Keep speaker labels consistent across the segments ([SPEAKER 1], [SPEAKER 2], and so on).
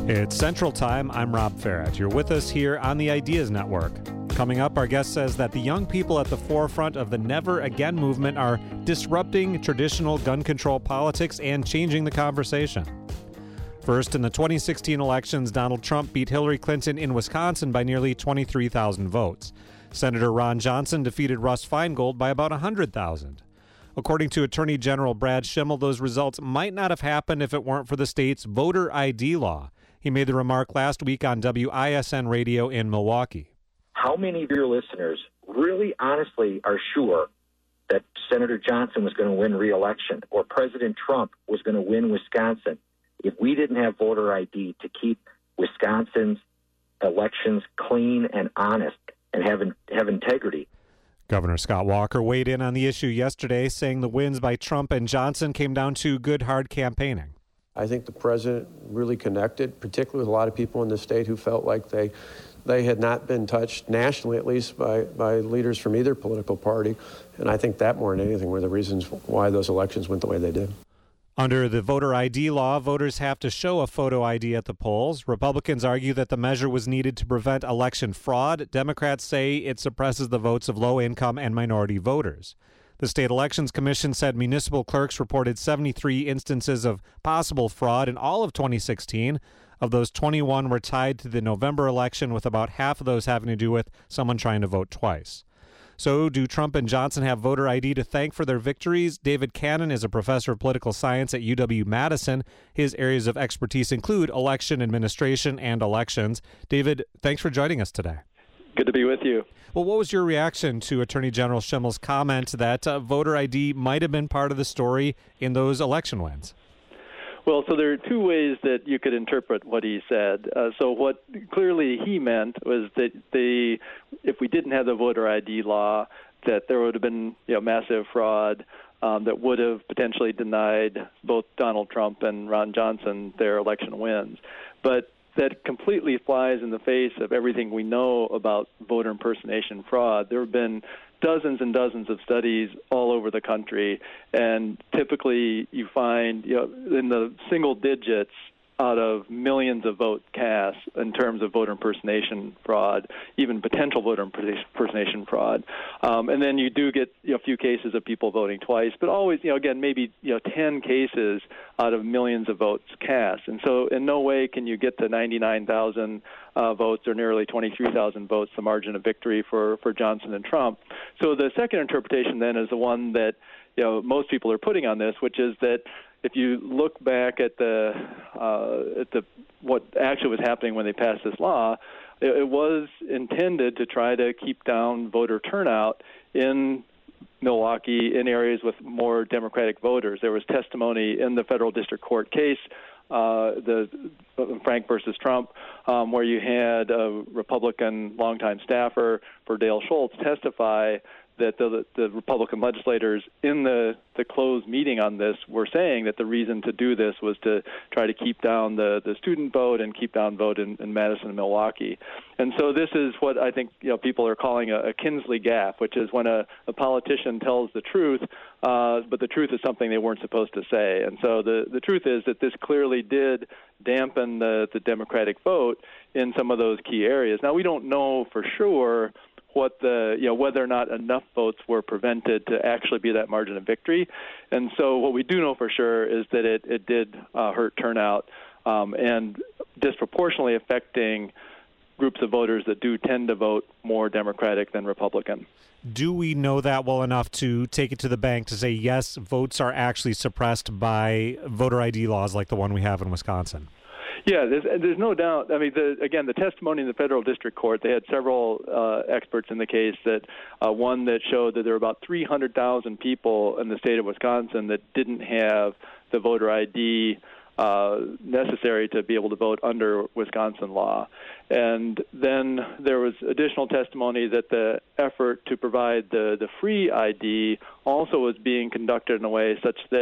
[SPEAKER 1] It's Central Time. I'm Rob Farrett. You're with us here on the Ideas Network. Coming up, our guest says that the young people at the forefront of the Never Again movement are disrupting traditional gun control politics and changing the conversation. First, in the 2016 elections, Donald Trump beat Hillary Clinton in Wisconsin by nearly 23,000 votes. Senator Ron Johnson defeated Russ Feingold by about 100,000. According to Attorney General Brad Schimel, those results might not have happened if it weren't for the state's voter ID law. He made the remark last week on WISN Radio in Milwaukee.
[SPEAKER 2] How many of your listeners really honestly are sure that Senator Johnson was going to win re-election or President Trump was going to win Wisconsin if we didn't have voter ID to keep Wisconsin's elections clean and honest and have integrity?
[SPEAKER 1] Governor Scott Walker weighed in on the issue yesterday, saying the wins by Trump and Johnson came down to good, hard campaigning.
[SPEAKER 3] I think the president really connected, particularly with a lot of people in the state who felt like they had not been touched, nationally at least, by leaders from either political party. And I think that more than anything were the reasons why those elections went the way they did.
[SPEAKER 1] Under the voter ID law, voters have to show a photo ID at the polls. Republicans argue that the measure was needed to prevent election fraud. Democrats say it suppresses the votes of low-income and minority voters. The State Elections Commission said municipal clerks reported 73 instances of possible fraud in all of 2016. Of those, 21 were tied to the November election, with about half of those having to do with someone trying to vote twice. So, do Trump and Johnson have voter ID to thank for their victories? David Cannon is a professor of political science at UW-Madison. His areas of expertise include election administration and elections. David, thanks for joining us today.
[SPEAKER 4] Good to be with you.
[SPEAKER 1] Well, what was your reaction to Attorney General Schimel's comment that voter ID might have been part of the story in those election wins?
[SPEAKER 4] Well, so there are two ways that you could interpret what he said. So what clearly he meant was that if we didn't have the voter ID law, that there would have been massive fraud that would have potentially denied both Donald Trump and Ron Johnson their election wins. But that completely flies in the face of everything we know about voter impersonation fraud. There have been dozens and dozens of studies all over the country, and typically you find in the single digits out of millions of votes cast in terms of voter impersonation fraud, even potential voter impersonation fraud. And then you do get a few cases of people voting twice, but always, again, maybe 10 cases out of millions of votes cast. And so in no way can you get to 99,000 votes or nearly 23,000 votes, the margin of victory for Johnson and Trump. So the second interpretation then is the one that most people are putting on this, which is that if you look back at what actually was happening when they passed this law, it was intended to try to keep down voter turnout in Milwaukee, in areas with more Democratic voters. There was testimony in the federal district court case, the Frank versus Trump, where you had a Republican longtime staffer for Dale Schultz testify that the Republican legislators in the closed meeting on this were saying that the reason to do this was to try to keep down the student vote and keep down vote in Madison and Milwaukee. And so this is what I think people are calling a Kinsley gaffe, which is when a politician tells the truth, but the truth is something they weren't supposed to say. And so the truth is that this clearly did dampen the Democratic vote in some of those key areas. Now, we don't know for sure whether or not enough votes were prevented to actually be that margin of victory. And so what we do know for sure is that it did hurt turnout and disproportionately affecting groups of voters that do tend to vote more Democratic than Republican.
[SPEAKER 1] Do we know that well enough to take it to the bank to say, yes, votes are actually suppressed by voter ID laws like the one we have in Wisconsin?
[SPEAKER 4] Yeah, there's no doubt. I mean, the testimony in the federal district court, they had several experts in the case, that one that showed that there were about 300,000 people in the state of Wisconsin that didn't have the voter ID necessary to be able to vote under Wisconsin law. And then there was additional testimony that the effort to provide the free ID also was being conducted in a way such that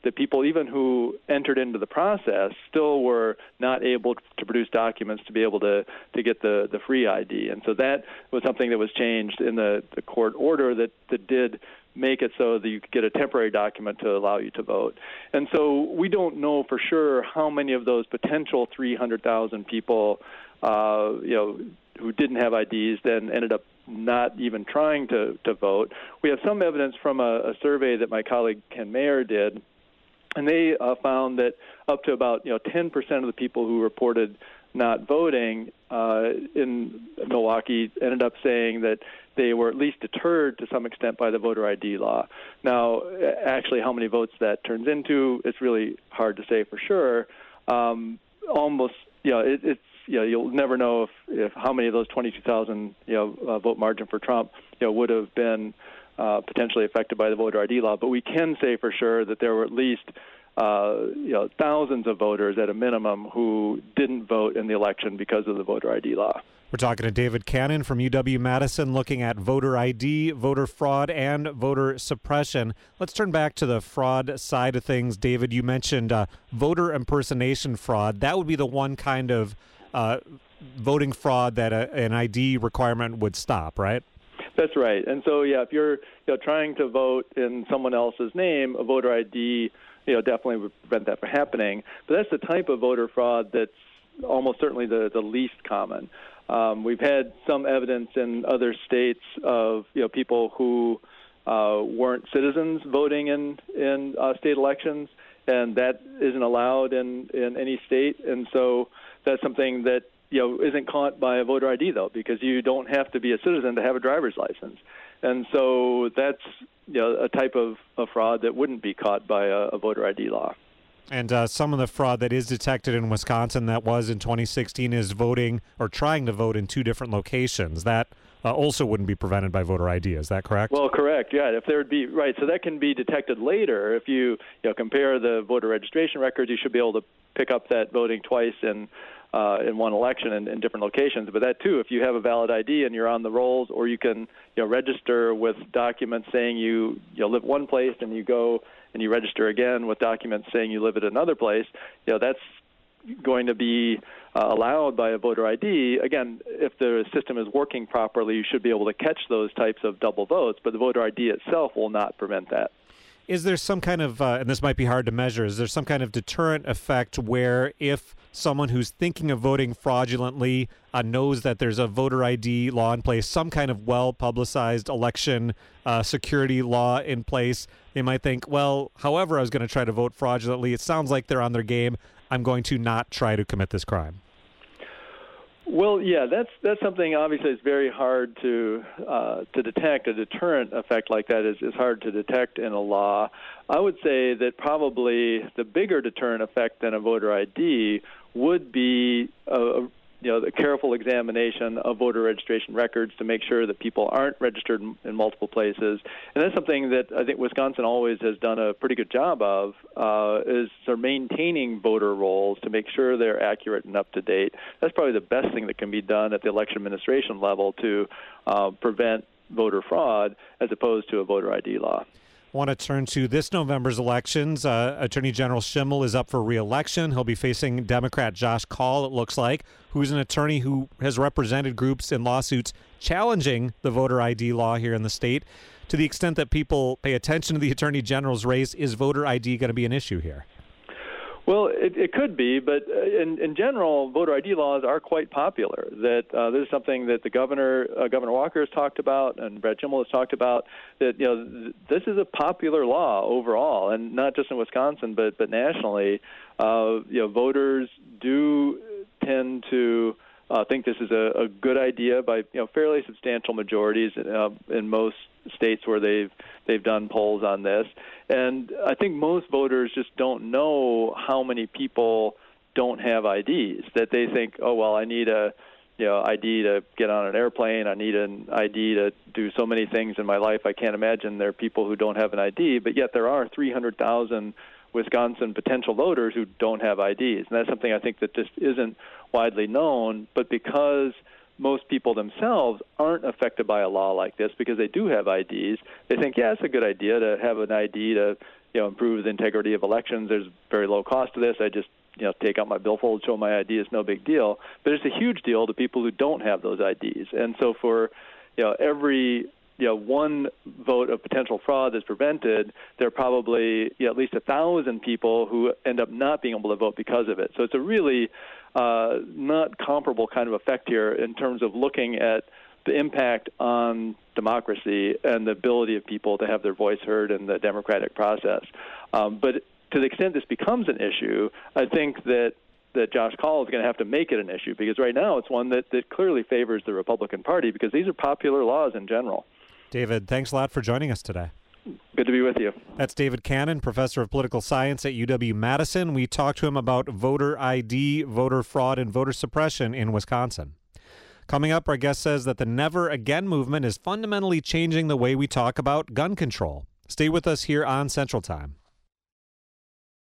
[SPEAKER 4] that people, even who entered into the process, still were not able to produce documents to be able to get the free ID. And so that was something that was changed in the court order that did make it so that you could get a temporary document to allow you to vote. And so we don't know for sure how many of those potential 300,000 people, who didn't have IDs then ended up not even trying to vote. We have some evidence from a survey that my colleague Ken Mayer did, and they found that up to about 10% of the people who reported not voting in Milwaukee ended up saying that they were at least deterred to some extent by the voter ID law. Now, actually, how many votes that turns into, it's really hard to say for sure. You'll never know if how many of those 22,000 vote margin for Trump would have been potentially affected by the voter ID law. But we can say for sure that there were at least thousands of voters at a minimum who didn't vote in the election because of the voter ID law.
[SPEAKER 1] We're talking to David Cannon from UW-Madison, looking at voter ID, voter fraud, and voter suppression. Let's turn back to the fraud side of things. David, you mentioned voter impersonation fraud. That would be the one kind of voting fraud that an ID requirement would stop, right?
[SPEAKER 4] That's right. And so, if you're trying to vote in someone else's name, a voter ID definitely would prevent that from happening. But that's the type of voter fraud that's almost certainly the least common. We've had some evidence in other states of people who weren't citizens voting in state elections, and that isn't allowed in any state. And so that's something that isn't caught by a voter ID, though, because you don't have to be a citizen to have a driver's license. And so that's a type of fraud that wouldn't be caught by a voter ID law.
[SPEAKER 1] And some of the fraud that is detected in Wisconsin that was in 2016 is voting or trying to vote in two different locations. That also wouldn't be prevented by voter ID. Is that correct?
[SPEAKER 4] Well, correct. Yeah, if there would be right, so that can be detected later. If you compare the voter registration records, you should be able to pick up that voting twice in one election in different locations. But that too, if you have a valid ID and you're on the rolls, or you can register with documents saying you live one place and you go and you register again with documents saying you live at another place, that's going to be allowed by a voter ID. Again, if the system is working properly, you should be able to catch those types of double votes, but the voter ID itself will not prevent that.
[SPEAKER 1] Is there some kind of, and this might be hard to measure, is there some kind of deterrent effect where if someone who's thinking of voting fraudulently knows that there's a voter ID law in place, some kind of well-publicized election security law in place, they might think, well, however I was going to try to vote fraudulently, it sounds like they're on their game. I'm going to not try to commit this crime.
[SPEAKER 4] Well, yeah, that's something obviously it's very hard to detect. A deterrent effect like that is hard to detect in a law. I would say that probably the bigger deterrent effect than a voter ID would be the careful examination of voter registration records to make sure that people aren't registered in multiple places. And that's something that I think Wisconsin always has done a pretty good job of, is sort of maintaining voter rolls to make sure they're accurate and up to date. That's probably the best thing that can be done at the election administration level to prevent voter fraud as opposed to a voter ID law.
[SPEAKER 1] I want to turn to this November's elections. Attorney General Schimmel is up for re-election. He'll be facing Democrat Josh Kaul, it looks like, who's an attorney who has represented groups in lawsuits challenging the voter ID law here in the state. To the extent that people pay attention to the Attorney General's race, is voter ID going to be an issue here?
[SPEAKER 4] Well, it could be, but in general, voter ID laws are quite popular. That this is something that the Governor Walker has talked about, and Brad Schimmel has talked about. That this is a popular law overall, and not just in Wisconsin, but nationally. Voters do tend to think this is a good idea by fairly substantial majorities in most states where they've done polls on this. And I think most voters just don't know how many people don't have IDs, that they think, oh, well, I need a ID to get on an airplane. I need an ID to do so many things in my life. I can't imagine there are people who don't have an ID, but yet there are 300,000 Wisconsin potential voters who don't have IDs. And that's something I think that just isn't widely known, but because most people themselves aren't affected by a law like this because they do have IDs, they think, yeah, it's a good idea to have an ID to improve the integrity of elections. There's very low cost to this. I just take out my billfold, show my ID. It's no big deal. But it's a huge deal to people who don't have those IDs. And so for every one vote of potential fraud that's prevented, there are probably at least 1,000 people who end up not being able to vote because of it. So it's a really not comparable kind of effect here in terms of looking at the impact on democracy and the ability of people to have their voice heard in the democratic process. But to the extent this becomes an issue, I think that Josh Kaul is going to have to make it an issue, because right now it's one that clearly favors the Republican Party, because these are popular laws in general.
[SPEAKER 1] David, thanks a lot for joining us today.
[SPEAKER 4] Good to be with you.
[SPEAKER 1] That's David Cannon, professor of political science at UW-Madison. We talked to him about voter ID, voter fraud, and voter suppression in Wisconsin. Coming up, our guest says that the Never Again movement is fundamentally changing the way we talk about gun control. Stay with us here on Central Time.